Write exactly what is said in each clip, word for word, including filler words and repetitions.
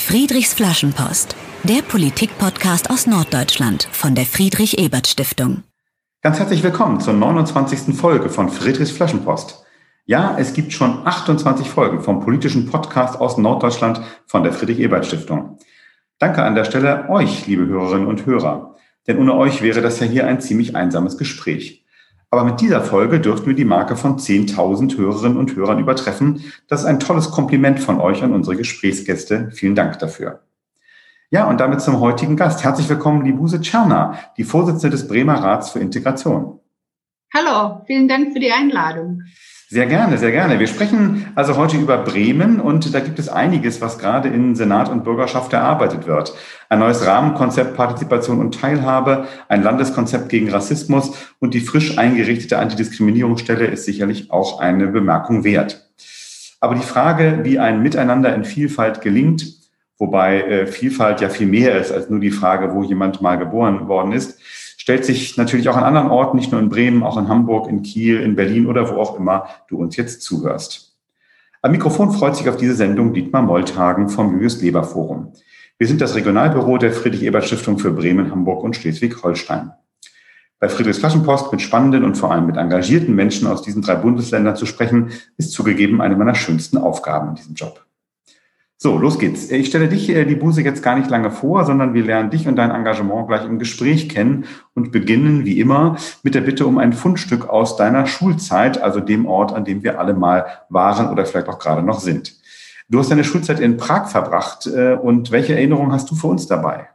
Friedrichs Flaschenpost, der Politik-Podcast aus Norddeutschland von der Friedrich-Ebert-Stiftung. Ganz herzlich willkommen zur neunundzwanzigsten Folge von Friedrichs Flaschenpost. Ja, es gibt schon achtundzwanzig Folgen vom politischen Podcast aus Norddeutschland von der Friedrich-Ebert-Stiftung. Danke an der Stelle euch, liebe Hörerinnen und Hörer, denn ohne euch wäre das ja hier ein ziemlich einsames Gespräch. Aber mit dieser Folge dürften wir die Marke von zehntausend Hörerinnen und Hörern übertreffen. Das ist ein tolles Kompliment von euch an unsere Gesprächsgäste. Vielen Dank dafür. Ja, und damit zum heutigen Gast. Herzlich willkommen, Libuse Czerna, die Vorsitzende des Bremer Rats für Integration. Hallo, vielen Dank für die Einladung. Sehr gerne, sehr gerne. Wir sprechen also heute über Bremen und da gibt es einiges, was gerade in Senat und Bürgerschaft erarbeitet wird. Ein neues Rahmenkonzept Partizipation und Teilhabe, ein Landeskonzept gegen Rassismus und die frisch eingerichtete Antidiskriminierungsstelle ist sicherlich auch eine Bemerkung wert. Aber die Frage, wie ein Miteinander in Vielfalt gelingt, wobei äh, Vielfalt ja viel mehr ist als nur die Frage, wo jemand mal geboren worden ist, stellt sich natürlich auch an anderen Orten, nicht nur in Bremen, auch in Hamburg, in Kiel, in Berlin oder wo auch immer du uns jetzt zuhörst. Am Mikrofon freut sich auf diese Sendung Dietmar Molthagen vom Julius-Leber-Forum. Wir sind das Regionalbüro der Friedrich-Ebert-Stiftung für Bremen, Hamburg und Schleswig-Holstein. Bei Friedrichs Flaschenpost mit spannenden und vor allem mit engagierten Menschen aus diesen drei Bundesländern zu sprechen, ist zugegeben eine meiner schönsten Aufgaben in diesem Job. So, los geht's. Ich stelle dich, Libuse, jetzt gar nicht lange vor, sondern wir lernen dich und dein Engagement gleich im Gespräch kennen und beginnen, wie immer, mit der Bitte um ein Fundstück aus deiner Schulzeit, also dem Ort, an dem wir alle mal waren oder vielleicht auch gerade noch sind. Du hast deine Schulzeit in Prag verbracht und welche Erinnerungen hast du für uns dabei?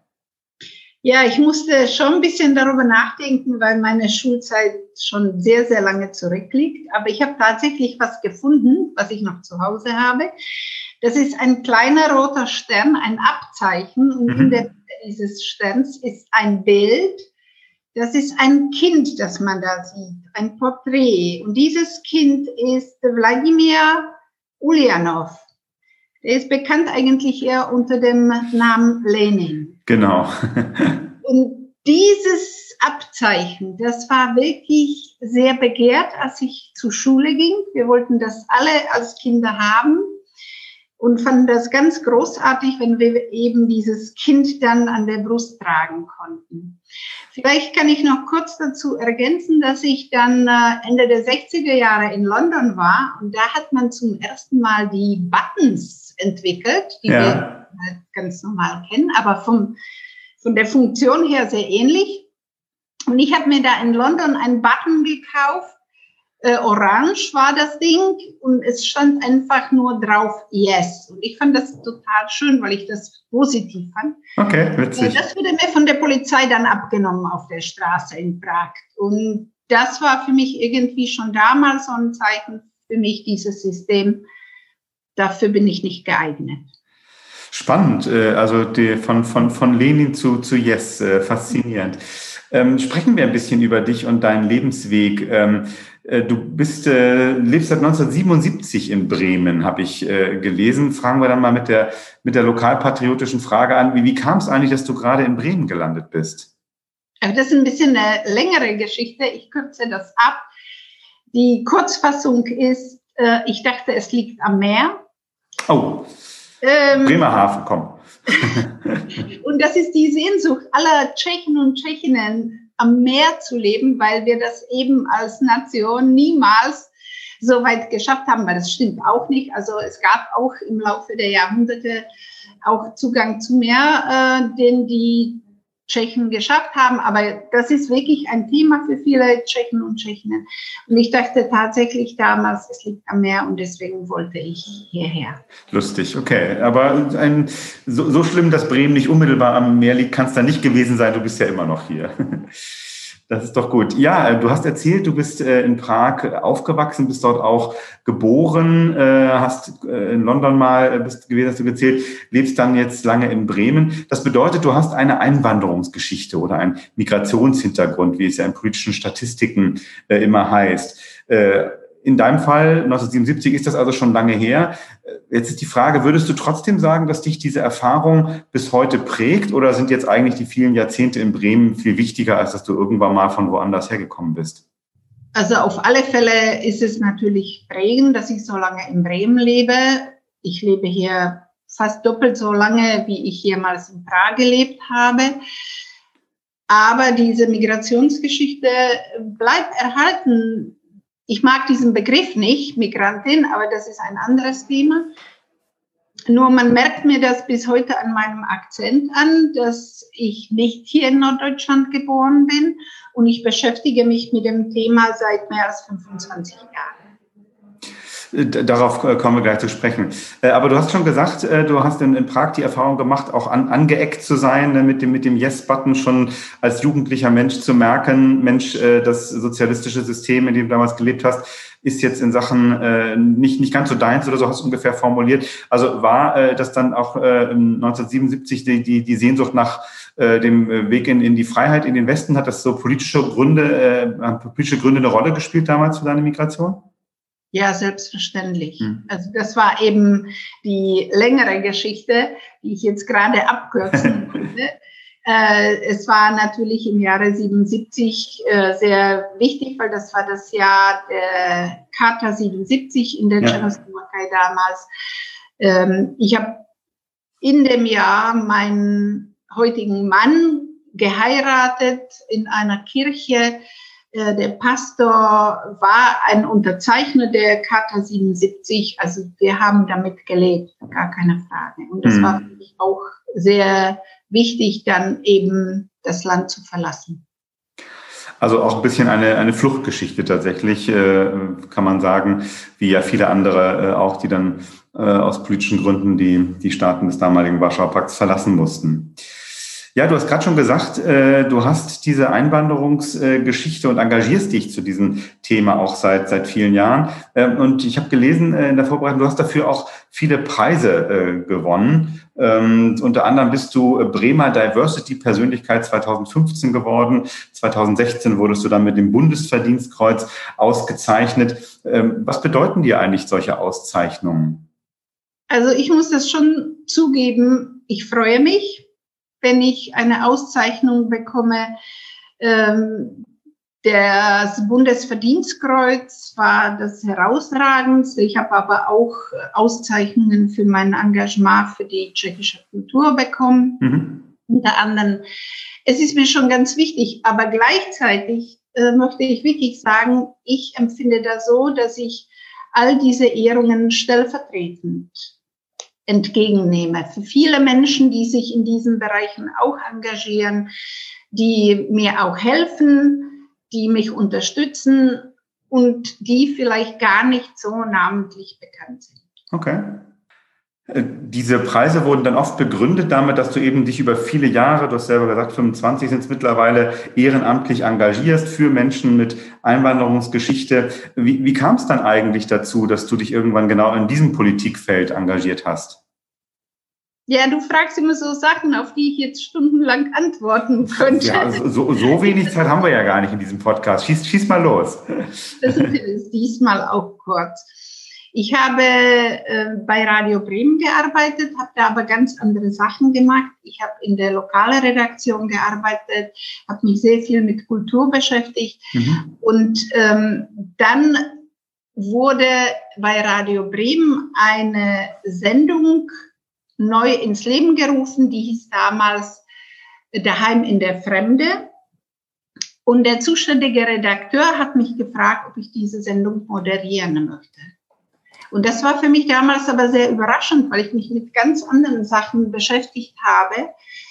Ja, ich musste schon ein bisschen darüber nachdenken, weil meine Schulzeit schon sehr, sehr lange zurückliegt. Aber ich habe tatsächlich was gefunden, was ich noch zu Hause habe. Das ist ein kleiner roter Stern, ein Abzeichen. Und mhm. in der Mitte dieses Sterns ist ein Bild. Das ist ein Kind, das man da sieht, ein Porträt. Und dieses Kind ist Wladimir Ulyanov. Der ist bekannt eigentlich eher unter dem Namen Lenin. Genau. Und dieses Abzeichen, das war wirklich sehr begehrt, als ich zur Schule ging. Wir wollten das alle als Kinder haben und fanden das ganz großartig, wenn wir eben dieses Kind dann an der Brust tragen konnten. Vielleicht kann ich noch kurz dazu ergänzen, dass ich dann Ende der sechziger Jahre in London war und da hat man zum ersten Mal die Buttons entwickelt, die ja. wir ganz normal kennen, aber vom, von der Funktion her sehr ähnlich. Und ich habe mir da in London einen Button gekauft, äh, orange war das Ding und es stand einfach nur drauf Yes. Und ich fand das total schön, weil ich das positiv fand. Okay, witzig. Das wurde mir von der Polizei dann abgenommen auf der Straße in Prag. Und das war für mich irgendwie schon damals so ein Zeichen für mich, dieses System. Dafür bin ich nicht geeignet. Spannend, also die, von, von, von Lenin zu, zu Yes, faszinierend. Ähm, sprechen wir ein bisschen über dich und deinen Lebensweg. Ähm, du bist, äh, lebst seit neunzehnhundertsiebenundsiebzig in Bremen, habe ich äh, gelesen. Fragen wir dann mal mit der, mit der lokalpatriotischen Frage an. Wie, wie kam es eigentlich, dass du gerade in Bremen gelandet bist? Das ist ein bisschen eine längere Geschichte. Ich kürze das ab. Die Kurzfassung ist, äh, ich dachte, es liegt am Meer. Oh, ähm, Bremerhaven, komm. Und das ist die Sehnsucht aller Tschechen und Tschechinnen, am Meer zu leben, weil wir das eben als Nation niemals so weit geschafft haben, weil das stimmt auch nicht. Also es gab auch im Laufe der Jahrhunderte auch Zugang zu Meer, äh, den die Tschechen geschafft haben, aber das ist wirklich ein Thema für viele Tschechen und Tschechinnen. Und ich dachte tatsächlich damals, es liegt am Meer und deswegen wollte ich hierher. Lustig, okay. Aber ein, so, so schlimm, dass Bremen nicht unmittelbar am Meer liegt, kann es da nicht gewesen sein. Du bist ja immer noch hier. Das ist doch gut. Ja, du hast erzählt, du bist in Prag aufgewachsen, bist dort auch geboren, hast in London mal bist gewesen, hast du erzählt, lebst dann jetzt lange in Bremen. Das bedeutet, du hast eine Einwanderungsgeschichte oder einen Migrationshintergrund, wie es ja in politischen Statistiken immer heißt. In deinem Fall, neunzehnhundertsiebenundsiebzig, ist das also schon lange her. Jetzt ist die Frage, würdest du trotzdem sagen, dass dich diese Erfahrung bis heute prägt oder sind jetzt eigentlich die vielen Jahrzehnte in Bremen viel wichtiger, als dass du irgendwann mal von woanders hergekommen bist? Also auf alle Fälle ist es natürlich prägend, dass ich so lange in Bremen lebe. Ich lebe hier fast doppelt so lange, wie ich jemals in Prag gelebt habe. Aber diese Migrationsgeschichte bleibt erhalten. Ich mag diesen Begriff nicht, Migrantin, aber das ist ein anderes Thema. Nur man merkt mir das bis heute an meinem Akzent an, dass ich nicht hier in Norddeutschland geboren bin und ich beschäftige mich mit dem Thema seit mehr als fünfundzwanzig Jahren. Darauf kommen wir gleich zu sprechen. Aber du hast schon gesagt, du hast in, in Prag die Erfahrung gemacht, auch an, angeeckt zu sein, mit dem, mit dem Yes-Button schon als jugendlicher Mensch zu merken, Mensch, das sozialistische System, in dem du damals gelebt hast, ist jetzt in Sachen äh, nicht nicht ganz so deins oder so, hast du ungefähr formuliert. Also war äh, das dann auch äh, neunzehnhundertsiebenundsiebzig die, die, die Sehnsucht nach äh, dem Weg in, in die Freiheit, in den Westen? Hat das so politische Gründe, äh, politische Gründe eine Rolle gespielt damals für deine Migration? Ja, selbstverständlich. Hm. Also das war eben die längere Geschichte, die ich jetzt gerade abkürzen konnte. Äh, es war natürlich im Jahre siebenundsiebzig äh, sehr wichtig, weil das war das Jahr der Charta siebenundsiebzig in der ja. Tschechoslowakei damals. Ähm, ich habe in dem Jahr meinen heutigen Mann geheiratet in einer Kirche. Äh, der Pastor war ein Unterzeichner der Charta siebenundsiebzig, also wir haben damit gelebt, gar keine Frage. Und das hm. war für mich auch sehr wichtig, dann eben das Land zu verlassen. Also auch ein bisschen eine, eine Fluchtgeschichte tatsächlich, äh, kann man sagen, wie ja viele andere äh, auch, die dann äh, aus politischen Gründen die, die Staaten des damaligen Warschauer Pakts verlassen mussten. Ja, du hast gerade schon gesagt, äh, du hast diese Einwanderungsgeschichte äh, und engagierst dich zu diesem Thema auch seit seit vielen Jahren. Ähm, und ich habe gelesen äh, in der Vorbereitung, du hast dafür auch viele Preise äh, gewonnen. Ähm, unter anderem bist du Bremer Diversity-Persönlichkeit zweitausendfünfzehn geworden. zweitausendsechzehn wurdest du dann mit dem Bundesverdienstkreuz ausgezeichnet. Ähm, was bedeuten dir eigentlich solche Auszeichnungen? Also ich muss das schon zugeben, ich freue mich, wenn ich eine Auszeichnung bekomme. Ähm, das Bundesverdienstkreuz war das herausragendste. Ich habe aber auch Auszeichnungen für mein Engagement für die tschechische Kultur bekommen. Mhm. Unter anderem. Es ist mir schon ganz wichtig, aber gleichzeitig äh, möchte ich wirklich sagen, ich empfinde das so, dass ich all diese Ehrungen stellvertretend entgegennehme. Für viele Menschen, die sich in diesen Bereichen auch engagieren, die mir auch helfen, die mich unterstützen und die vielleicht gar nicht so namentlich bekannt sind. Okay. Diese Preise wurden dann oft begründet damit, dass du eben dich über viele Jahre, du hast selber gesagt, fünfundzwanzig sind es mittlerweile, ehrenamtlich engagierst für Menschen mit Einwanderungsgeschichte. Wie, wie kam es dann eigentlich dazu, dass du dich irgendwann genau in diesem Politikfeld engagiert hast? Ja, du fragst immer so Sachen, auf die ich jetzt stundenlang antworten könnte. Ja, so, so wenig Zeit haben wir ja gar nicht in diesem Podcast. Schieß, schieß mal los. Das ist diesmal auch kurz. Ich habe äh, bei Radio Bremen gearbeitet, habe da aber ganz andere Sachen gemacht. Ich habe in der lokalen Redaktion gearbeitet, habe mich sehr viel mit Kultur beschäftigt. Mhm. Und ähm, dann wurde bei Radio Bremen eine Sendung neu ins Leben gerufen, die hieß damals Daheim in der Fremde. Und der zuständige Redakteur hat mich gefragt, ob ich diese Sendung moderieren möchte. Und das war für mich damals aber sehr überraschend, weil ich mich mit ganz anderen Sachen beschäftigt habe.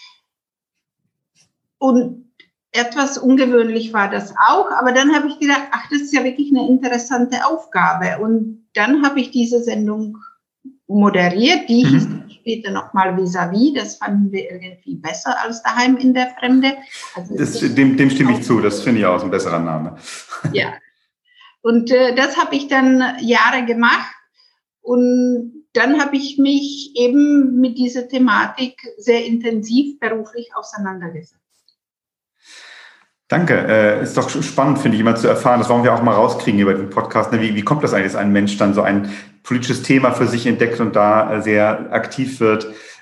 Und etwas ungewöhnlich war das auch. Aber dann habe ich gedacht, ach, das ist ja wirklich eine interessante Aufgabe. Und dann habe ich diese Sendung moderiert. Die hieß mhm. später nochmal Vis-à-vis. Das fanden wir irgendwie besser als Daheim in der Fremde. Also das, dem, dem stimme ich zu. Das finde ich auch ein besserer Name. Ja. Und äh, das habe ich dann Jahre gemacht. Und dann habe ich mich eben mit dieser Thematik sehr intensiv beruflich auseinandergesetzt. Danke. Äh, ist doch spannend, finde ich, immer zu erfahren. Das wollen wir auch mal rauskriegen über den Podcast. Ne? Wie, wie kommt das eigentlich, dass ein Mensch dann so ein politisches Thema für sich entdeckt und da äh, sehr aktiv wird?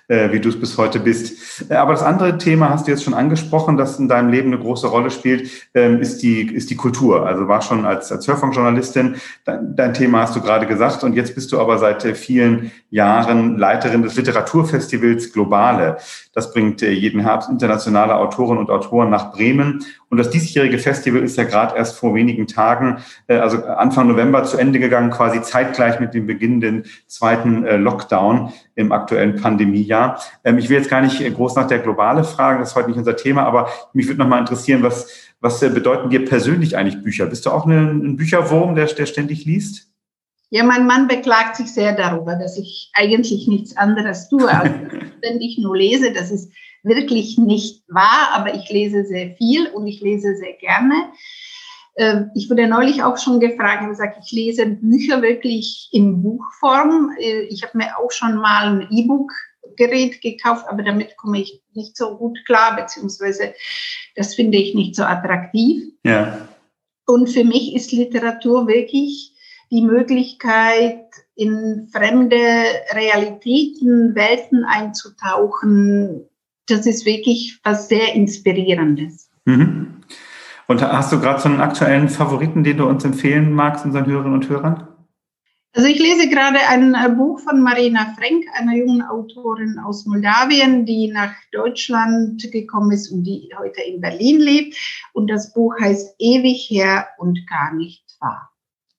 äh, wie du es bis heute bist. Aber das andere Thema hast du jetzt schon angesprochen, das in deinem Leben eine große Rolle spielt, ähm, ist die, ist die Kultur. Also war schon als, als Hörfunkjournalistin, dein, dein Thema hast du gerade gesagt, und jetzt bist du aber seit äh, vielen Jahren Leiterin des Literaturfestivals Globale. Das bringt äh, jeden Herbst internationale Autorinnen und Autoren nach Bremen. Und das diesjährige Festival ist ja gerade erst vor wenigen Tagen, äh, also Anfang November, zu Ende gegangen, quasi zeitgleich mit dem beginnenden zweiten äh, Lockdown im aktuellen Pandemiejahr. Ähm, ich will jetzt gar nicht äh, groß nach der Globale fragen, das ist heute nicht unser Thema, aber mich würde noch mal interessieren, was, was äh, bedeuten dir persönlich eigentlich Bücher? Bist du auch eine, ein Bücherwurm, der, der ständig liest? Ja, mein Mann beklagt sich sehr darüber, dass ich eigentlich nichts anderes tue, als ständig nur lese. Das ist wirklich nicht wahr, aber ich lese sehr viel und ich lese sehr gerne. Ich wurde neulich auch schon gefragt, ich habe gesagt, ich lese Bücher wirklich in Buchform. Ich habe mir auch schon mal ein E-Book-Gerät gekauft, aber damit komme ich nicht so gut klar, beziehungsweise das finde ich nicht so attraktiv. Ja. Und für mich ist Literatur wirklich die Möglichkeit, in fremde Realitäten, Welten einzutauchen. Das ist wirklich was sehr Inspirierendes. Mhm. Und hast du gerade so einen aktuellen Favoriten, den du uns empfehlen magst, unseren Hörerinnen und Hörern? Also ich lese gerade ein Buch von Marina Frenk, einer jungen Autorin aus Moldawien, die nach Deutschland gekommen ist und die heute in Berlin lebt. Und das Buch heißt Ewig her und gar nicht wahr.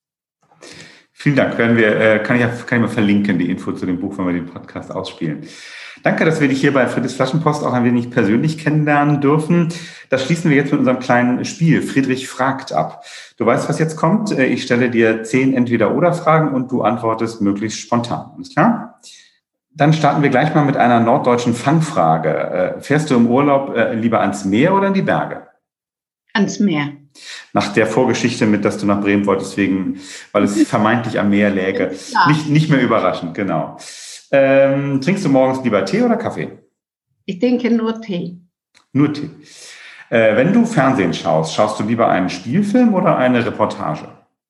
Vielen Dank. Werden wir, äh, kann ich ja, kann ich mal verlinken, die Info zu dem Buch, wenn wir den Podcast ausspielen. Danke, dass wir dich hier bei Friedrichs Flaschenpost auch ein wenig persönlich kennenlernen dürfen. Das schließen wir jetzt mit unserem kleinen Spiel Friedrich fragt ab. Du weißt, was jetzt kommt. Ich stelle dir zehn Entweder-Oder-Fragen und du antwortest möglichst spontan. Alles klar? Dann starten wir gleich mal mit einer norddeutschen Fangfrage. Fährst du im Urlaub lieber ans Meer oder in die Berge? Ans Meer. Nach der Vorgeschichte mit, dass du nach Bremen wolltest, wegen, weil es vermeintlich am Meer läge. Ja. Nicht, nicht mehr überraschend, genau. Ähm, trinkst du morgens lieber Tee oder Kaffee? Ich denke nur Tee. Nur Tee. Äh, wenn du Fernsehen schaust, schaust du lieber einen Spielfilm oder eine Reportage?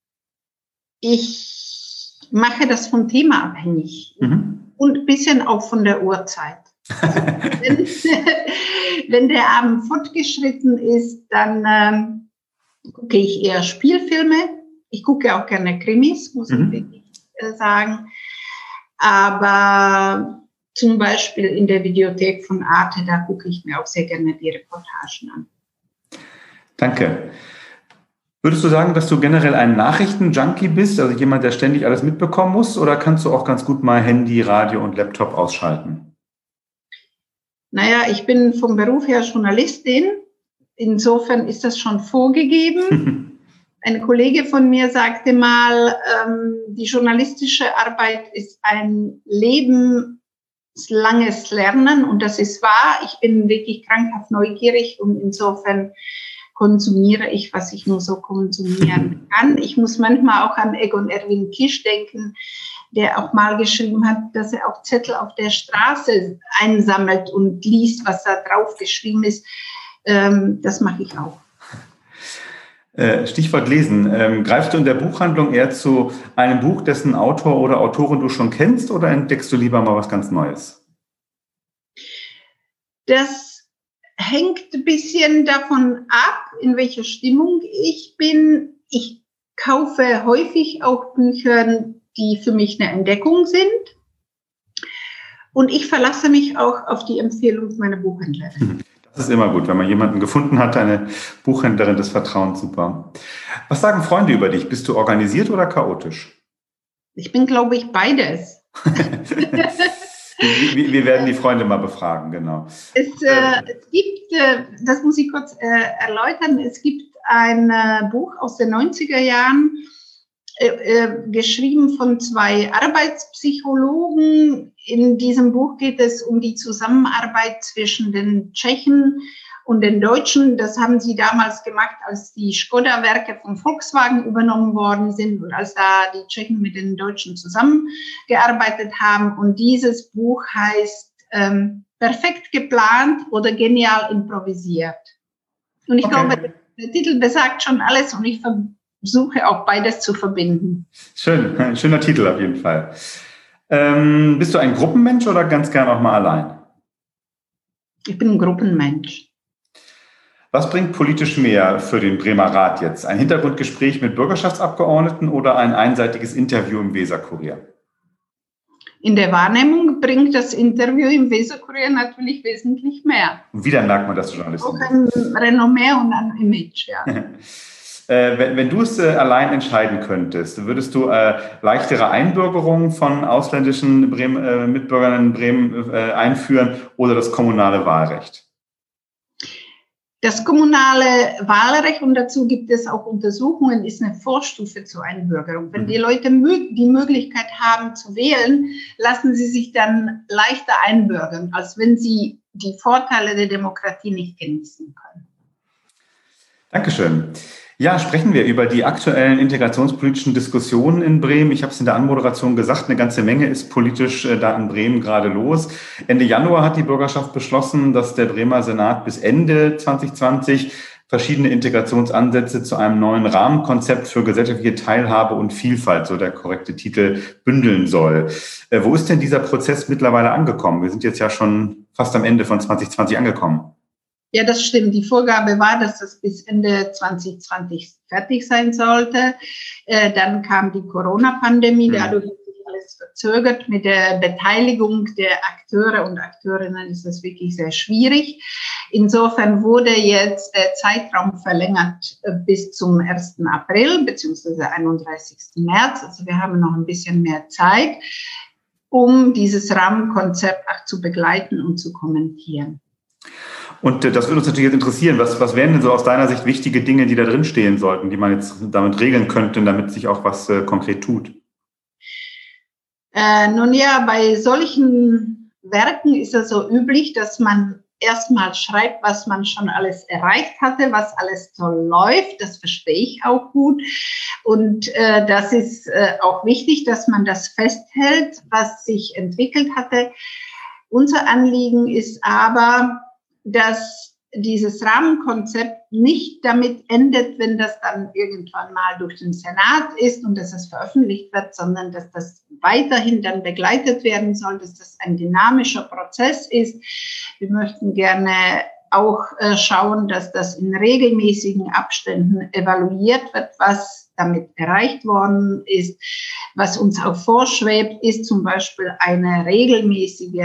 Ich mache das vom Thema abhängig. Mhm. Und ein bisschen auch von der Uhrzeit. Also, wenn, wenn der Abend fortgeschritten ist, dann ähm, gucke ich eher Spielfilme. Ich gucke auch gerne Krimis, muss mhm. ich wirklich äh, sagen. Aber zum Beispiel in der Videothek von Arte, da gucke ich mir auch sehr gerne die Reportagen an. Danke. Würdest du sagen, dass du generell ein Nachrichten-Junkie bist, also jemand, der ständig alles mitbekommen muss, oder kannst du auch ganz gut mal Handy, Radio und Laptop ausschalten? Naja, ich bin vom Beruf her Journalistin. Insofern ist das schon vorgegeben. Ein Kollege von mir sagte mal, ähm, die journalistische Arbeit ist ein lebenslanges Lernen und das ist wahr. Ich bin wirklich krankhaft neugierig und insofern konsumiere ich, was ich nur so konsumieren kann. Ich muss manchmal auch an Egon Erwin Kisch denken, der auch mal geschrieben hat, dass er auch Zettel auf der Straße einsammelt und liest, was da drauf geschrieben ist. Ähm, das mache ich auch. Stichwort Lesen. Ähm, greifst du in der Buchhandlung eher zu einem Buch, dessen Autor oder Autorin du schon kennst, oder entdeckst du lieber mal was ganz Neues? Das hängt ein bisschen davon ab, in welcher Stimmung ich bin. Ich kaufe häufig auch Bücher, die für mich eine Entdeckung sind. Und ich verlasse mich auch auf die Empfehlung meiner Buchhändlerin. Das ist immer gut, wenn man jemanden gefunden hat, eine Buchhändlerin des Vertrauens, super. Was sagen Freunde über dich? Bist du organisiert oder chaotisch? Ich bin, glaube ich, beides. wir, wir werden die Freunde mal befragen, genau. Es, äh, es gibt, äh, das muss ich kurz äh, erläutern, es gibt ein äh, Buch aus den neunziger Jahren, äh, äh, geschrieben von zwei Arbeitspsychologen. In diesem Buch geht es um die Zusammenarbeit zwischen den Tschechen und den Deutschen. Das haben sie damals gemacht, als die Skoda-Werke von Volkswagen übernommen worden sind und als da die Tschechen mit den Deutschen zusammengearbeitet haben. Und dieses Buch heißt ähm, Perfekt geplant oder genial improvisiert. Und ich okay. glaube, der, der Titel besagt schon alles und ich versuche auch beides zu verbinden. Schön, ein schöner Titel auf jeden Fall. Ähm, bist du ein Gruppenmensch oder ganz gern auch mal allein? Ich bin ein Gruppenmensch. Was bringt politisch mehr für den Bremer Rat jetzt? Ein Hintergrundgespräch mit Bürgerschaftsabgeordneten oder ein einseitiges Interview im Weser-Kurier? In der Wahrnehmung bringt das Interview im Weser-Kurier natürlich wesentlich mehr. Und wieder merkt man, dass du Journalistin bist. Auch ein Renommee und ein Image, ja. äh, wenn, wenn du es äh, allein entscheiden könntest, würdest du äh, leichtere Einbürgerung von ausländischen Bremen, äh, Mitbürgern in Bremen äh, einführen oder das kommunale Wahlrecht? Das kommunale Wahlrecht, und dazu gibt es auch Untersuchungen, ist eine Vorstufe zur Einbürgerung. Wenn die Leute die Möglichkeit haben zu wählen, lassen sie sich dann leichter einbürgern, als wenn sie die Vorteile der Demokratie nicht genießen können. Dankeschön. Ja, sprechen wir über die aktuellen integrationspolitischen Diskussionen in Bremen. Ich habe es in der Anmoderation gesagt, eine ganze Menge ist politisch äh, da in Bremen gerade los. Ende Januar hat die Bürgerschaft beschlossen, dass der Bremer Senat bis Ende zwanzig zwanzig verschiedene Integrationsansätze zu einem neuen Rahmenkonzept für gesellschaftliche Teilhabe und Vielfalt, so der korrekte Titel, bündeln soll. Äh, wo ist denn dieser Prozess mittlerweile angekommen? Wir sind jetzt ja schon fast am Ende von zwanzig zwanzig angekommen. Ja, das stimmt. Die Vorgabe war, dass das bis Ende zwanzig zwanzig fertig sein sollte. Äh, dann kam die Corona-Pandemie, dadurch hat sich alles verzögert. Mit der Beteiligung der Akteure und Akteurinnen ist das wirklich sehr schwierig. Insofern wurde jetzt der Zeitraum verlängert äh, bis zum ersten April beziehungsweise einunddreißigsten März. Also wir haben noch ein bisschen mehr Zeit, um dieses Rahmenkonzept auch zu begleiten und zu kommentieren. Und das würde uns natürlich jetzt interessieren. Was, was wären denn so aus deiner Sicht wichtige Dinge, die da drin stehen sollten, die man jetzt damit regeln könnte, damit sich auch was äh, konkret tut? Äh, nun ja, bei solchen Werken ist es so üblich, dass man erstmal schreibt, was man schon alles erreicht hatte, was alles toll läuft. Das verstehe ich auch gut. Und äh, das ist äh, auch wichtig, dass man das festhält, was sich entwickelt hatte. Unser Anliegen ist aber, dass dieses Rahmenkonzept nicht damit endet, wenn das dann irgendwann mal durch den Senat ist und dass es veröffentlicht wird, sondern dass das weiterhin dann begleitet werden soll, dass das ein dynamischer Prozess ist. Wir möchten gerne auch äh, schauen, dass das in regelmäßigen Abständen evaluiert wird, was damit erreicht worden ist. Was uns auch vorschwebt, ist zum Beispiel eine regelmäßige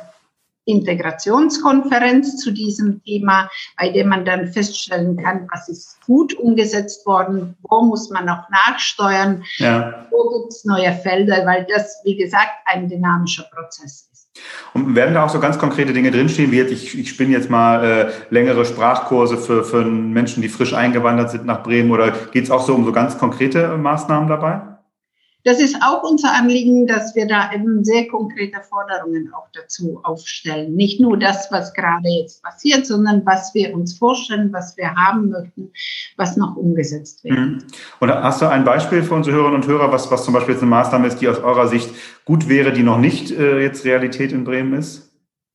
Integrationskonferenz zu diesem Thema, bei der man dann feststellen kann, was ist gut umgesetzt worden, wo muss man noch nachsteuern, ja. Wo gibt es neue Felder, weil das, wie gesagt, ein dynamischer Prozess ist. Und werden da auch so ganz konkrete Dinge drinstehen, wie jetzt, ich, ich spinne jetzt mal äh, längere Sprachkurse für, für Menschen, die frisch eingewandert sind nach Bremen, oder geht es auch so um so ganz konkrete Maßnahmen dabei? Das ist auch unser Anliegen, dass wir da eben sehr konkrete Forderungen auch dazu aufstellen. Nicht nur das, was gerade jetzt passiert, sondern was wir uns vorstellen, was wir haben möchten, was noch umgesetzt wird. Mhm. Und hast du ein Beispiel für unsere Hörerinnen und Hörer, was, was zum Beispiel jetzt eine Maßnahme ist, die aus eurer Sicht gut wäre, die noch nicht äh, jetzt Realität in Bremen ist?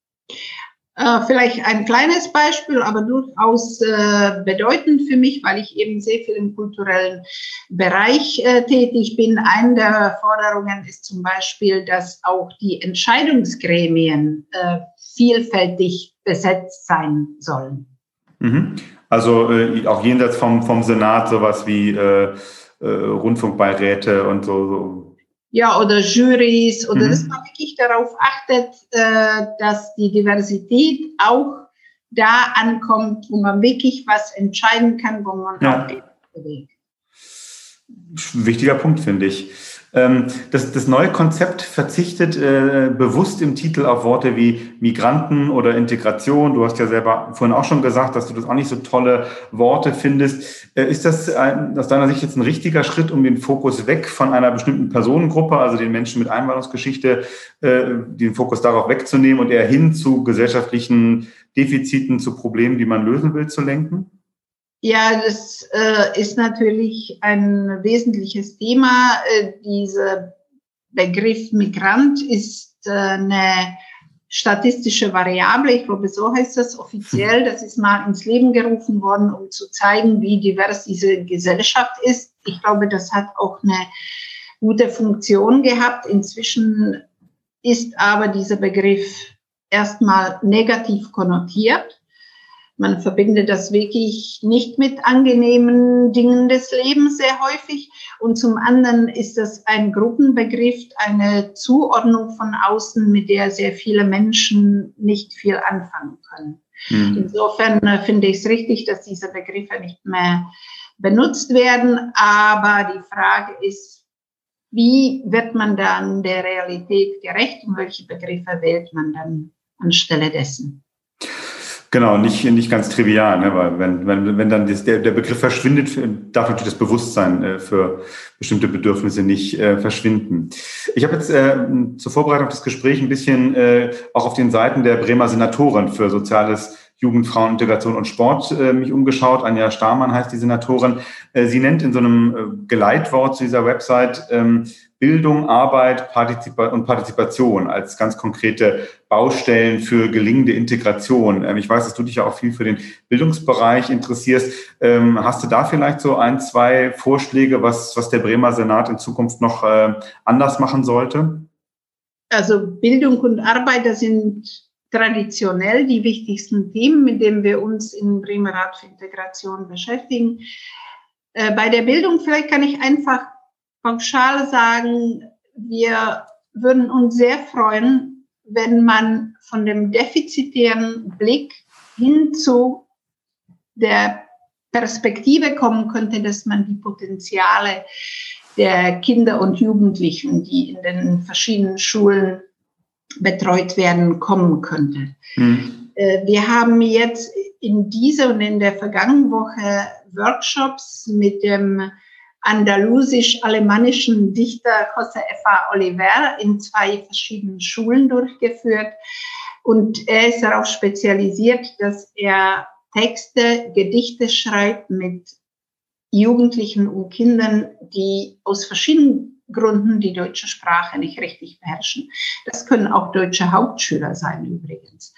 Äh, vielleicht ein kleines Beispiel, aber durchaus äh, bedeutend für mich, weil ich eben sehr viel im kulturellen Bereich äh, tätig bin. Eine der Forderungen ist zum Beispiel, dass auch die Entscheidungsgremien äh, vielfältig besetzt sein sollen. Mhm. Also äh, auch jenseits vom, vom Senat sowas wie äh, äh, Rundfunkbeiräte und so, so. Ja, oder Jurys, oder mhm. dass man wirklich darauf achtet, äh, dass die Diversität auch da ankommt, wo man wirklich was entscheiden kann, wo man ja. auch bewegt. Wichtiger Punkt, finde ich. Ähm, das, das neue Konzept verzichtet äh, bewusst im Titel auf Worte wie Migranten oder Integration. Du hast ja selber vorhin auch schon gesagt, dass du das auch nicht so tolle Worte findest. Äh, ist das ein, aus deiner Sicht jetzt ein richtiger Schritt, um den Fokus weg von einer bestimmten Personengruppe, also den Menschen mit Einwanderungsgeschichte, äh, den Fokus darauf wegzunehmen und eher hin zu gesellschaftlichen Defiziten, zu Problemen, die man lösen will, zu lenken? Ja, das äh, ist natürlich ein wesentliches Thema. Äh, dieser Begriff Migrant ist äh, eine statistische Variable. Ich glaube, so heißt das offiziell. Das ist mal ins Leben gerufen worden, um zu zeigen, wie divers diese Gesellschaft ist. Ich glaube, das hat auch eine gute Funktion gehabt. Inzwischen ist aber dieser Begriff erstmal negativ konnotiert. Man verbindet das wirklich nicht mit angenehmen Dingen des Lebens sehr häufig. Und zum anderen ist das ein Gruppenbegriff, eine Zuordnung von außen, mit der sehr viele Menschen nicht viel anfangen können. Mhm. Insofern äh, finde ich es richtig, dass diese Begriffe nicht mehr benutzt werden. Aber die Frage ist, wie wird man dann der Realität gerecht und welche Begriffe wählt man dann anstelle dessen? Genau, nicht, nicht ganz trivial, ne? Weil wenn, wenn, wenn dann das, der, der Begriff verschwindet, darf natürlich das Bewusstsein äh, für bestimmte Bedürfnisse nicht äh, verschwinden. Ich habe jetzt äh, zur Vorbereitung des Gesprächs ein bisschen äh, auch auf den Seiten der Bremer Senatorin für Soziales, Jugend, Frauen, Integration und Sport äh, mich umgeschaut. Anja Starmann heißt die Senatorin. Äh, sie nennt in so einem äh, Geleitwort zu dieser Website ähm, Bildung, Arbeit Partizip- und Partizipation als ganz konkrete Baustellen für gelingende Integration. Ähm, ich weiß, dass du dich ja auch viel für den Bildungsbereich interessierst. Ähm, hast du da vielleicht so ein, zwei Vorschläge, was, was der Bremer Senat in Zukunft noch äh, anders machen sollte? Also Bildung und Arbeit, das sind traditionell die wichtigsten Themen, mit denen wir uns im Bremer Rat für Integration beschäftigen. Äh, bei der Bildung vielleicht kann ich einfach pauschal sagen, wir würden uns sehr freuen, wenn man von dem defizitären Blick hin zu der Perspektive kommen könnte, dass man die Potenziale der Kinder und Jugendlichen, die in den verschiedenen Schulen betreut werden, kommen könnte. Mhm. Wir haben jetzt in dieser und in der vergangenen Woche Workshops mit dem andalusisch-alemannischen Dichter José F. Oliver in zwei verschiedenen Schulen durchgeführt. Und er ist darauf spezialisiert, dass er Texte, Gedichte schreibt mit Jugendlichen und Kindern, die aus verschiedenen Gründen die deutsche Sprache nicht richtig beherrschen. Das können auch deutsche Hauptschüler sein übrigens.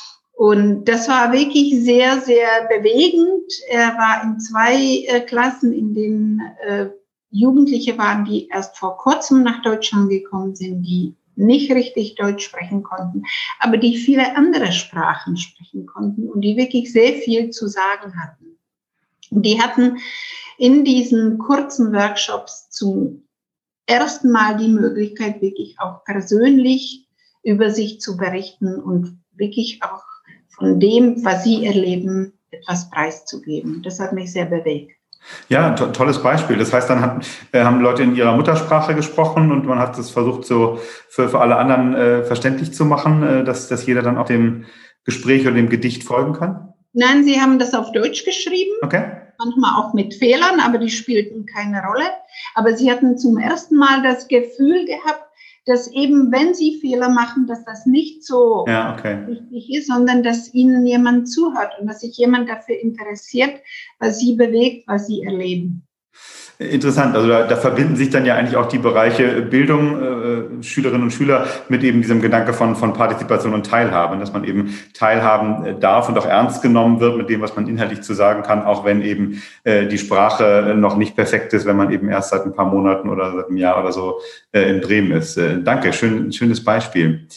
Und das war wirklich sehr, sehr bewegend. Er war in zwei äh, Klassen, in denen äh, Jugendliche waren, die erst vor kurzem nach Deutschland gekommen sind, die nicht richtig Deutsch sprechen konnten, aber die viele andere Sprachen sprechen konnten und die wirklich sehr viel zu sagen hatten. Und die hatten in diesen kurzen Workshops zum ersten Mal die Möglichkeit, wirklich auch persönlich über sich zu berichten und wirklich auch von dem, was sie erleben, etwas preiszugeben. Das hat mich sehr bewegt. Ja, to- tolles Beispiel. Das heißt, dann hat, äh, haben Leute in ihrer Muttersprache gesprochen und man hat es versucht, so für, für alle anderen äh, verständlich zu machen, äh, dass, dass jeder dann auch dem Gespräch oder dem Gedicht folgen kann? Nein, sie haben das auf Deutsch geschrieben. Okay. Manchmal auch mit Fehlern, aber die spielten keine Rolle. Aber sie hatten zum ersten Mal das Gefühl gehabt, dass eben, wenn sie Fehler machen, dass das nicht so ja, okay. wichtig ist, sondern dass ihnen jemand zuhört und dass sich jemand dafür interessiert, was sie bewegt, was sie erleben. Interessant, also da, da verbinden sich dann ja eigentlich auch die Bereiche Bildung, äh, Schülerinnen und Schüler mit eben diesem Gedanke von, von Partizipation und Teilhabe, dass man eben teilhaben darf und auch ernst genommen wird mit dem, was man inhaltlich zu sagen kann, auch wenn eben äh, die Sprache noch nicht perfekt ist, wenn man eben erst seit ein paar Monaten oder seit einem Jahr oder so äh, in Bremen ist. Äh, danke, schön, schönes Beispiel.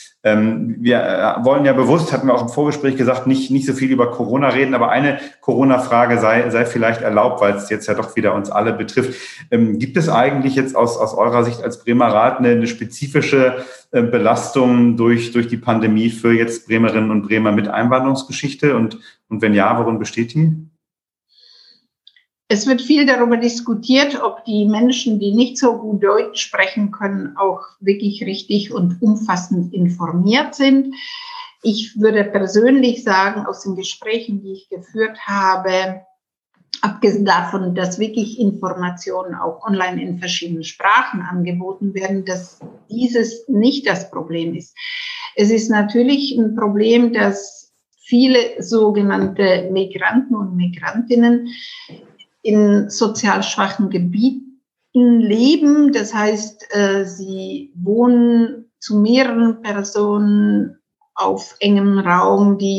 Ähm, wir äh, wollen ja bewusst, hatten wir auch im Vorgespräch gesagt, nicht, nicht so viel über Corona reden, aber eine Corona-Frage sei, sei vielleicht erlaubt, weil es jetzt ja doch wieder uns alle betrifft. Ähm, gibt es eigentlich jetzt aus, aus eurer Sicht als Bremer Rat eine, eine spezifische äh, Belastung durch, durch die Pandemie für jetzt Bremerinnen und Bremer mit Einwanderungsgeschichte? Und, und wenn ja, worin besteht die? Es wird viel darüber diskutiert, ob die Menschen, die nicht so gut Deutsch sprechen können, auch wirklich richtig und umfassend informiert sind. Ich würde persönlich sagen, aus den Gesprächen, die ich geführt habe, abgesehen davon, dass wirklich Informationen auch online in verschiedenen Sprachen angeboten werden, dass dieses nicht das Problem ist. Es ist natürlich ein Problem, dass viele sogenannte Migranten und Migrantinnen in sozial schwachen Gebieten leben. Das heißt, äh, sie wohnen zu mehreren Personen auf engem Raum. Die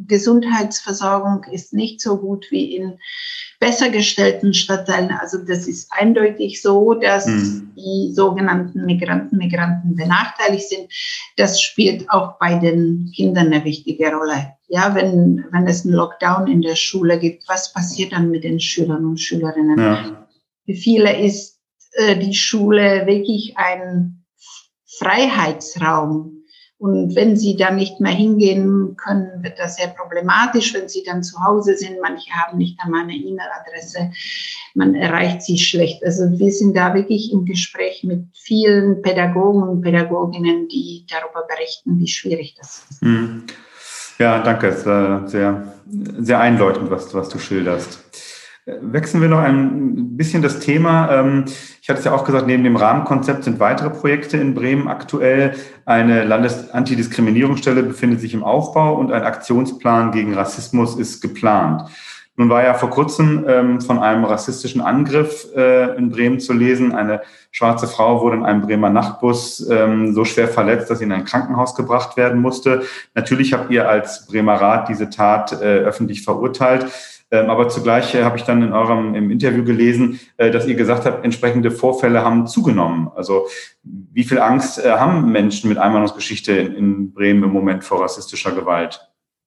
Gesundheitsversorgung ist nicht so gut wie in besser gestellten Stadtteilen. Also das ist eindeutig so, dass mhm. die sogenannten Migranten, Migranten benachteiligt sind. Das spielt auch bei den Kindern eine wichtige Rolle. Ja, wenn, wenn es einen Lockdown in der Schule gibt, was passiert dann mit den Schülern und Schülerinnen? Ja. Für viele ist äh, die Schule wirklich ein Freiheitsraum. Und wenn sie dann nicht mehr hingehen können, wird das sehr problematisch, wenn sie dann zu Hause sind. Manche haben nicht einmal eine E-Mail-Adresse. Man erreicht sie schlecht. Also wir sind da wirklich im Gespräch mit vielen Pädagogen und Pädagoginnen, die darüber berichten, wie schwierig das ist. Ja, danke. Es war sehr, sehr einleuchtend, was, was du schilderst. Wechseln wir noch ein bisschen das Thema. Ich hatte es ja auch gesagt, neben dem Rahmenkonzept sind weitere Projekte in Bremen aktuell. Eine Landesantidiskriminierungsstelle befindet sich im Aufbau und ein Aktionsplan gegen Rassismus ist geplant. Nun war ja vor kurzem von einem rassistischen Angriff in Bremen zu lesen. Eine schwarze Frau wurde in einem Bremer Nachtbus so schwer verletzt, dass sie in ein Krankenhaus gebracht werden musste. Natürlich habt ihr als Bremer Rat diese Tat öffentlich verurteilt. Aber zugleich habe ich dann in eurem im Interview gelesen, dass ihr gesagt habt, entsprechende Vorfälle haben zugenommen. Also wie viel Angst haben Menschen mit Einwanderungsgeschichte in Bremen im Moment vor rassistischer Gewalt?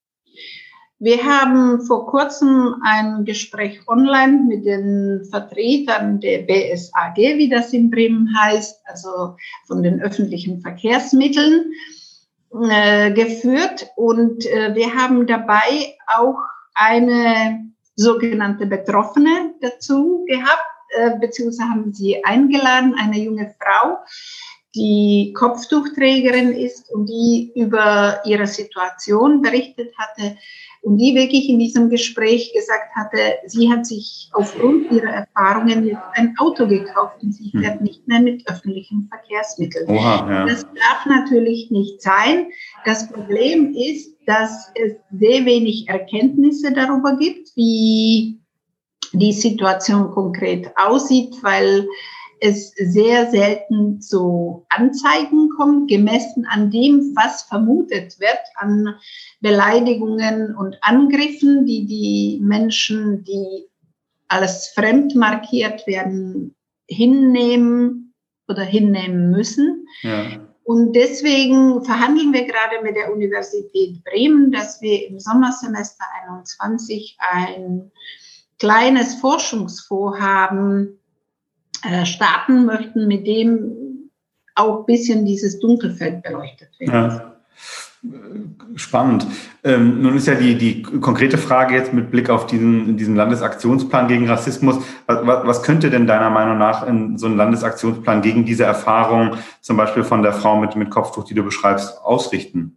Wir haben vor kurzem ein Gespräch online mit den Vertretern der B S A G, wie das in Bremen heißt, also von den öffentlichen Verkehrsmitteln, äh, geführt. Und äh, wir haben dabei auch eine sogenannte Betroffene dazu gehabt, äh, beziehungsweise haben sie eingeladen, eine junge Frau, die Kopftuchträgerin ist und die über ihre Situation berichtet hatte und die wirklich in diesem Gespräch gesagt hatte, sie hat sich aufgrund ihrer Erfahrungen jetzt ein Auto gekauft und sie fährt nicht mehr mit öffentlichen Verkehrsmitteln. Oha, ja. Das darf natürlich nicht sein. Das Problem ist, dass es sehr wenig Erkenntnisse darüber gibt, wie die Situation konkret aussieht, weil es sehr selten zu Anzeigen kommt, gemessen an dem, was vermutet wird, an Beleidigungen und Angriffen, die die Menschen, die als fremd markiert werden, hinnehmen oder hinnehmen müssen. Ja. Und deswegen verhandeln wir gerade mit der Universität Bremen, dass wir im Sommersemester einundzwanzig ein kleines Forschungsvorhaben äh, starten möchten, mit dem auch ein bisschen dieses Dunkelfeld beleuchtet wird. Ja. Spannend. Ähm, nun ist ja die, die konkrete Frage jetzt mit Blick auf diesen, diesen Landesaktionsplan gegen Rassismus. Was, was könnte denn deiner Meinung nach in so ein Landesaktionsplan gegen diese Erfahrung, zum Beispiel von der Frau mit, mit Kopftuch, die du beschreibst, ausrichten?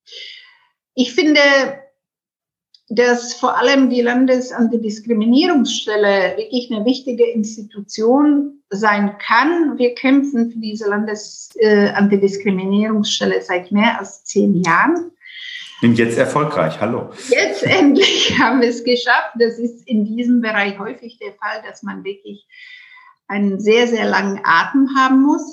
Ich finde, dass vor allem die Landesantidiskriminierungsstelle wirklich eine wichtige Institution sein kann. Wir kämpfen für diese Landesantidiskriminierungsstelle seit mehr als zehn Jahren. Und jetzt erfolgreich, hallo. Jetzt endlich haben wir es geschafft. Das ist in diesem Bereich häufig der Fall, dass man wirklich einen sehr, sehr langen Atem haben muss.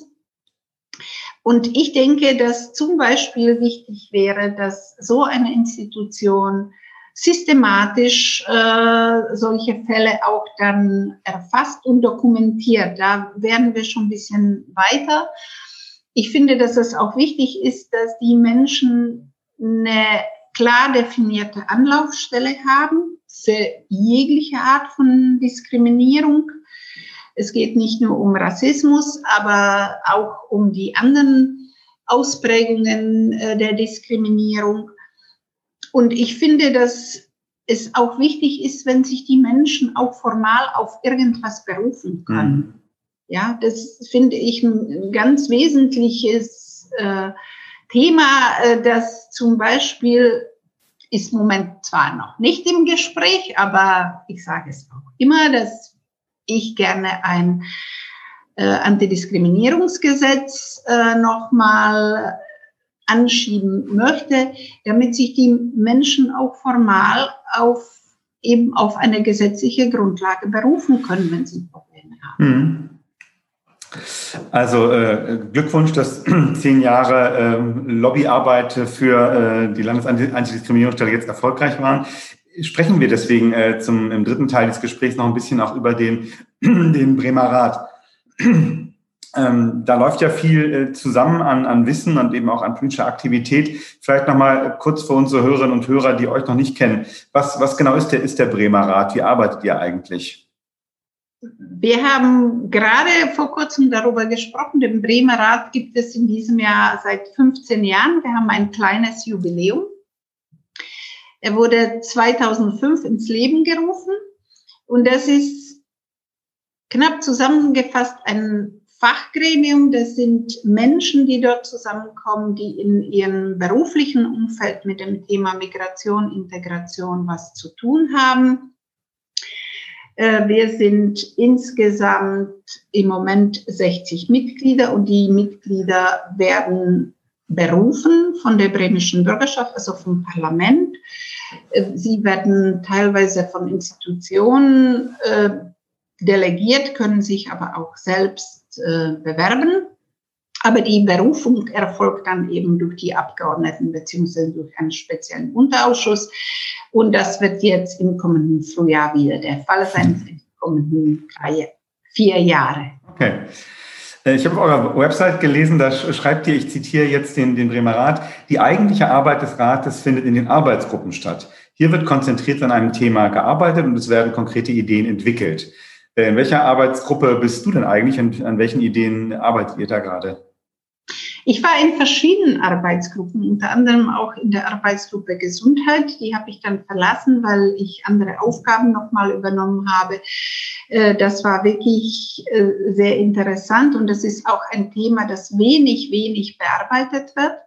Und ich denke, dass zum Beispiel wichtig wäre, dass so eine Institution systematisch äh, solche Fälle auch dann erfasst und dokumentiert. Da werden wir schon ein bisschen weiter. Ich finde, dass es auch wichtig ist, dass die Menschen eine klar definierte Anlaufstelle haben für jegliche Art von Diskriminierung. Es geht nicht nur um Rassismus, aber auch um die anderen Ausprägungen äh, der Diskriminierung. Und ich finde, dass es auch wichtig ist, wenn sich die Menschen auch formal auf irgendwas berufen können. Mhm. Ja, das finde ich ein ganz wesentliches äh, Thema, äh, das zum Beispiel ist im Moment zwar noch nicht im Gespräch, aber ich sage es auch immer, dass ich gerne ein äh, Antidiskriminierungsgesetz äh, nochmal anschieben möchte, damit sich die Menschen auch formal auf eben auf eine gesetzliche Grundlage berufen können, wenn sie Probleme haben. Hm. Also äh, Glückwunsch, dass zehn Jahre äh, Lobbyarbeit für äh, die Landesantidiskriminierungsstelle jetzt erfolgreich waren. Sprechen wir deswegen äh, zum, im dritten Teil des Gesprächs noch ein bisschen auch über den, den Bremer Rat. Ähm, da läuft ja viel äh, zusammen an, an Wissen und eben auch an politischer Aktivität. Vielleicht nochmal kurz für unsere Hörerinnen und Hörer, die euch noch nicht kennen. Was, was genau ist der, ist der Bremer Rat? Wie arbeitet ihr eigentlich? Wir haben gerade vor kurzem darüber gesprochen. Den Bremer Rat gibt es in diesem Jahr seit fünfzehn Jahren. Wir haben ein kleines Jubiläum. Er wurde zweitausendfünf ins Leben gerufen und das ist knapp zusammengefasst ein Fachgremium. Das sind Menschen, die dort zusammenkommen, die in ihrem beruflichen Umfeld mit dem Thema Migration, Integration was zu tun haben. Wir sind insgesamt im Moment sechzig Mitglieder und die Mitglieder werden berufen von der bremischen Bürgerschaft, also vom Parlament. Sie werden teilweise von Institutionen äh, delegiert, können sich aber auch selbst äh, bewerben. Aber die Berufung erfolgt dann eben durch die Abgeordneten beziehungsweise durch einen speziellen Unterausschuss. Und das wird jetzt im kommenden Frühjahr wieder der Fall sein, für die kommenden drei, vier Jahre. Okay. Ich habe auf eurer Website gelesen, da schreibt ihr, ich zitiere jetzt den, den Bremer Rat, die eigentliche Arbeit des Rates findet in den Arbeitsgruppen statt. Hier wird konzentriert an einem Thema gearbeitet und es werden konkrete Ideen entwickelt. In welcher Arbeitsgruppe bist du denn eigentlich und an welchen Ideen arbeitet ihr da gerade? Ich war in verschiedenen Arbeitsgruppen, unter anderem auch in der Arbeitsgruppe Gesundheit. Die habe ich dann verlassen, weil ich andere Aufgaben nochmal übernommen habe. Das war wirklich sehr interessant und das ist auch ein Thema, das wenig, wenig bearbeitet wird.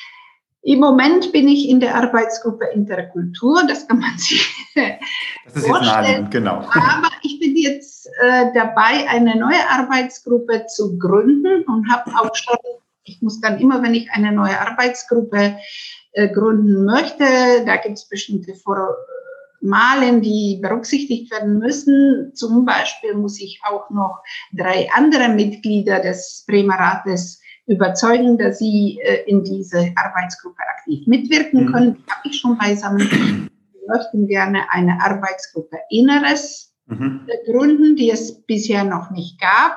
Im Moment bin ich in der Arbeitsgruppe Interkultur, das kann man sich das ist vorstellen. Jetzt naheliegend, genau. Aber ich bin jetzt äh, dabei, eine neue Arbeitsgruppe zu gründen und habe auch schon, ich muss dann immer, wenn ich eine neue Arbeitsgruppe äh, gründen möchte, da gibt es bestimmte Formalen, die berücksichtigt werden müssen. Zum Beispiel muss ich auch noch drei andere Mitglieder des Bremer Rates überzeugen, dass sie äh, in diese Arbeitsgruppe aktiv mitwirken können. Mhm. Die habe ich schon beisammen. Wir möchten gerne eine Arbeitsgruppe Inneres mhm. äh, gründen, die es bisher noch nicht gab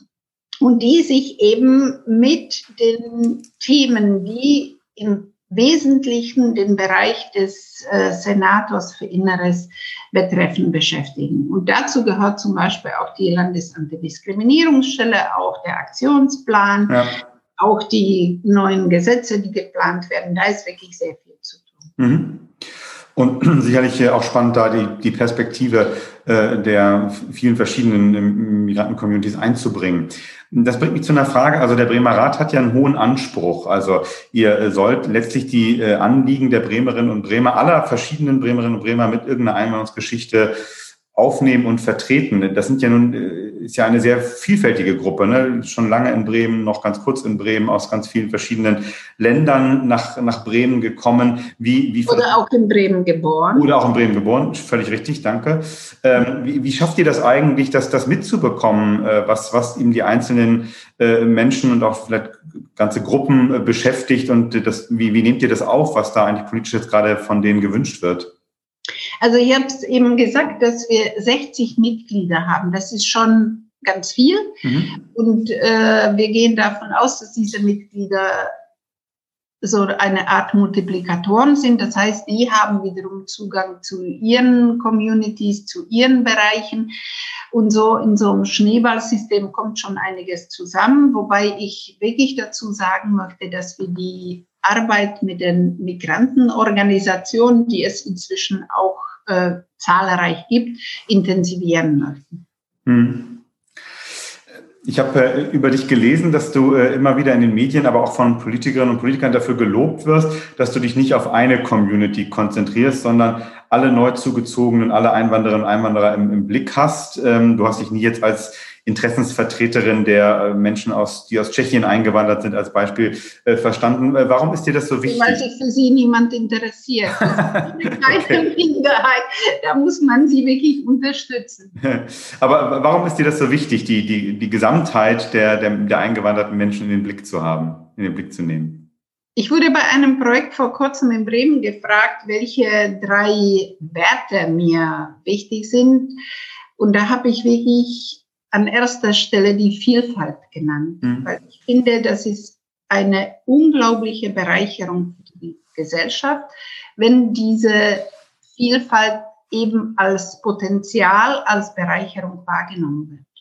und die sich eben mit den Themen, die im Wesentlichen den Bereich des äh, Senators für Inneres betreffen, beschäftigen. Und dazu gehört zum Beispiel auch die Landesantidiskriminierungsstelle, auch der Aktionsplan, ja. Auch die neuen Gesetze, die geplant werden. Da ist wirklich sehr viel zu tun. Mhm. Und sicherlich auch spannend, da die, die Perspektive äh, der vielen verschiedenen Migranten-Communities einzubringen. Das bringt mich zu einer Frage. Also der Bremer Rat hat ja einen hohen Anspruch. Also ihr sollt letztlich die äh, Anliegen der Bremerinnen und Bremer, aller verschiedenen Bremerinnen und Bremer mit irgendeiner Einwanderungsgeschichte aufnehmen und vertreten. Das sind ja nun, ist ja eine sehr vielfältige Gruppe, ne? Schon lange in Bremen, noch ganz kurz in Bremen, aus ganz vielen verschiedenen Ländern nach, nach Bremen gekommen. Wie, wie oder auch in Bremen geboren. Oder auch in Bremen geboren, völlig richtig, danke. Ähm, wie, wie schafft ihr das eigentlich, das, das mitzubekommen, äh, was, was eben die einzelnen äh, Menschen und auch vielleicht ganze Gruppen äh, beschäftigt und das, wie, wie nehmt ihr das auf, was da eigentlich politisch jetzt gerade von denen gewünscht wird? Also ich habe es eben gesagt, dass wir sechzig Mitglieder haben. Das ist schon ganz viel. Mhm. Und äh, wir gehen davon aus, dass diese Mitglieder so eine Art Multiplikatoren sind. Das heißt, die haben wiederum Zugang zu ihren Communities, zu ihren Bereichen. Und so in so einem Schneeballsystem kommt schon einiges zusammen. Wobei ich wirklich dazu sagen möchte, dass wir die Arbeit mit den Migrantenorganisationen, die es inzwischen auch äh, zahlreich gibt, intensivieren möchten. Hm. Ich habe äh, über dich gelesen, dass du äh, immer wieder in den Medien, aber auch von Politikerinnen und Politikern dafür gelobt wirst, dass du dich nicht auf eine Community konzentrierst, sondern alle neu zugezogenen, alle Einwanderinnen und Einwanderer im, im Blick hast. Ähm, du hast dich nie jetzt als Interessensvertreterin der Menschen, aus, die aus Tschechien eingewandert sind, als Beispiel äh, verstanden. Warum ist dir das so wichtig? Weil sich für sie niemand interessiert. Das ist eine kleine Minderheit. Da muss man sie wirklich unterstützen. Aber warum ist dir das so wichtig, die, die, die Gesamtheit der, der, der eingewanderten Menschen in den Blick zu haben, in den Blick zu nehmen? Ich wurde bei einem Projekt vor kurzem in Bremen gefragt, welche drei Werte mir wichtig sind. Und da habe ich wirklich an erster Stelle die Vielfalt genannt. Mhm. Weil ich finde, das ist eine unglaubliche Bereicherung für die Gesellschaft, wenn diese Vielfalt eben als Potenzial, als Bereicherung wahrgenommen wird.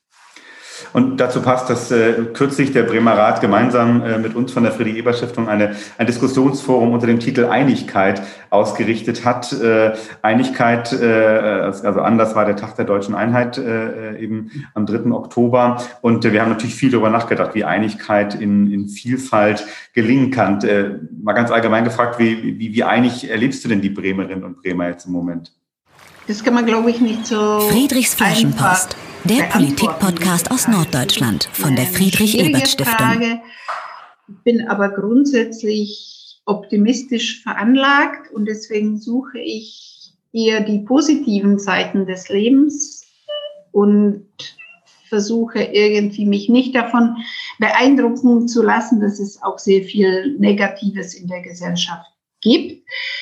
Und dazu passt, dass äh, kürzlich der Bremer Rat gemeinsam äh, mit uns von der Friedrich-Ebert-Stiftung eine, ein Diskussionsforum unter dem Titel Einigkeit ausgerichtet hat. Äh, Einigkeit, äh, also Anlass war der Tag der deutschen Einheit äh, eben am dritten Oktober. Und äh, wir haben natürlich viel darüber nachgedacht, wie Einigkeit in, in Vielfalt gelingen kann. Äh, mal ganz allgemein gefragt, wie, wie, wie einig erlebst du denn die Bremerinnen und Bremer jetzt im Moment? Das kann man, glaube ich, nicht so Friedrichs Flaschenpost, der Politik-Podcast aus Norddeutschland von der Friedrich-Ebert-Stiftung. Ich bin aber grundsätzlich optimistisch veranlagt und deswegen suche ich eher die positiven Seiten des Lebens und versuche irgendwie mich nicht davon beeindrucken zu lassen, dass es auch sehr viel Negatives in der Gesellschaft gibt.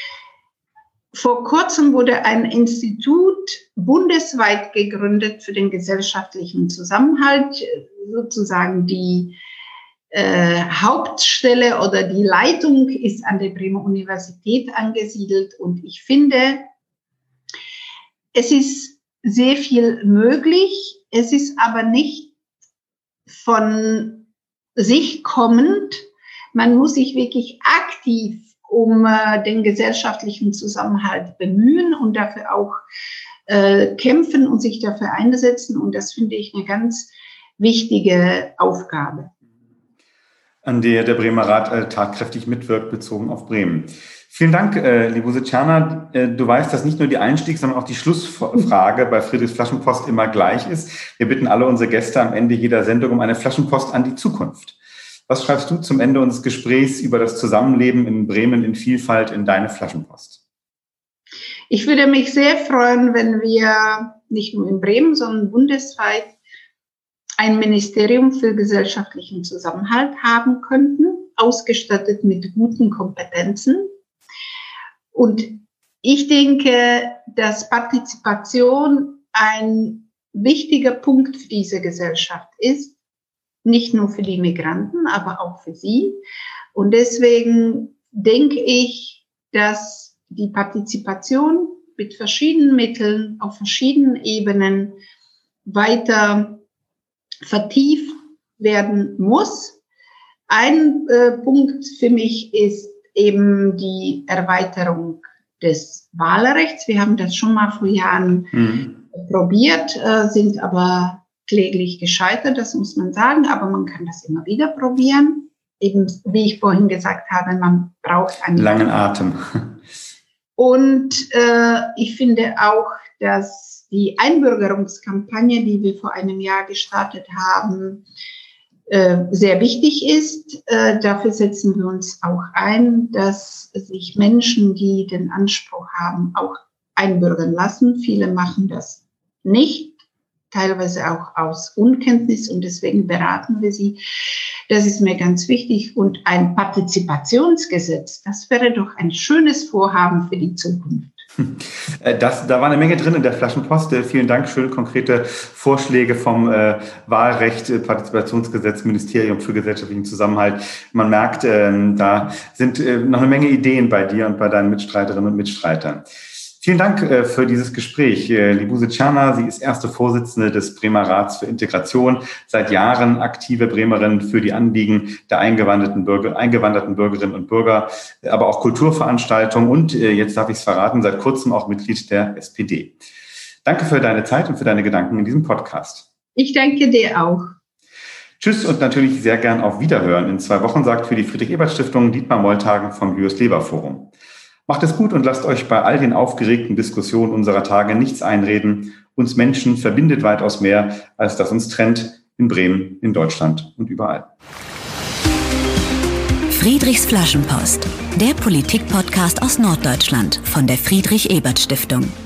Vor kurzem wurde ein Institut bundesweit gegründet für den gesellschaftlichen Zusammenhalt, sozusagen die äh, Hauptstelle oder die Leitung ist an der Bremer Universität angesiedelt und ich finde, es ist sehr viel möglich, es ist aber nicht von sich kommend, man muss sich wirklich aktiv um äh, den gesellschaftlichen Zusammenhalt bemühen und dafür auch äh, kämpfen und sich dafür einsetzen. Und das finde ich eine ganz wichtige Aufgabe. An der der Bremer Rat äh, tatkräftig mitwirkt, bezogen auf Bremen. Vielen Dank, äh, Libuse Czerna. Äh, du weißt, dass nicht nur die Einstiegs-, sondern auch die Schlussfrage bei Friedrichs Flaschenpost immer gleich ist. Wir bitten alle unsere Gäste am Ende jeder Sendung um eine Flaschenpost an die Zukunft. Was schreibst du zum Ende unseres Gesprächs über das Zusammenleben in Bremen in Vielfalt in deine Flaschenpost? Ich würde mich sehr freuen, wenn wir nicht nur in Bremen, sondern bundesweit ein Ministerium für gesellschaftlichen Zusammenhalt haben könnten, ausgestattet mit guten Kompetenzen. Und ich denke, dass Partizipation ein wichtiger Punkt für diese Gesellschaft ist. Nicht nur für die Migranten, aber auch für sie. Und deswegen denke ich, dass die Partizipation mit verschiedenen Mitteln auf verschiedenen Ebenen weiter vertieft werden muss. Ein äh, Punkt für mich ist eben die Erweiterung des Wahlrechts. Wir haben das schon mal vor Jahren mhm. probiert, äh, sind aber kläglich gescheitert, das muss man sagen, aber man kann das immer wieder probieren. Eben, wie ich vorhin gesagt habe, man braucht einen langen Atem. Und äh, ich finde auch, dass die Einbürgerungskampagne, die wir vor einem Jahr gestartet haben, äh, sehr wichtig ist. Äh, dafür setzen wir uns auch ein, dass sich Menschen, die den Anspruch haben, auch einbürgern lassen. Viele machen das nicht, teilweise auch aus Unkenntnis und deswegen beraten wir sie. Das ist mir ganz wichtig. Und ein Partizipationsgesetz, das wäre doch ein schönes Vorhaben für die Zukunft. Das, da war eine Menge drin in der Flaschenpost. Vielen Dank, schön konkrete Vorschläge vom äh, Wahlrecht, äh, Partizipationsgesetz, Ministerium für gesellschaftlichen Zusammenhalt. Man merkt, äh, da sind äh, noch eine Menge Ideen bei dir und bei deinen Mitstreiterinnen und Mitstreitern. Vielen Dank äh, für dieses Gespräch. Äh, Libuse Czerna, sie ist erste Vorsitzende des Bremer Rats für Integration, seit Jahren aktive Bremerin für die Anliegen der eingewanderten, Bürger, eingewanderten Bürgerinnen und Bürger, aber auch Kulturveranstaltungen und, äh, jetzt darf ich es verraten, seit kurzem auch Mitglied der S P D. Danke für deine Zeit und für deine Gedanken in diesem Podcast. Ich danke dir auch. Tschüss und natürlich sehr gern auf Wiederhören. In zwei Wochen sagt für die Friedrich-Ebert-Stiftung Dietmar Moltagen vom Julius-Leber-Forum. Macht es gut und lasst euch bei all den aufgeregten Diskussionen unserer Tage nichts einreden. Uns Menschen verbindet weitaus mehr, als das uns trennt, in Bremen, in Deutschland und überall. Friedrichs Flaschenpost, der Politik-Podcast aus Norddeutschland von der Friedrich-Ebert-Stiftung.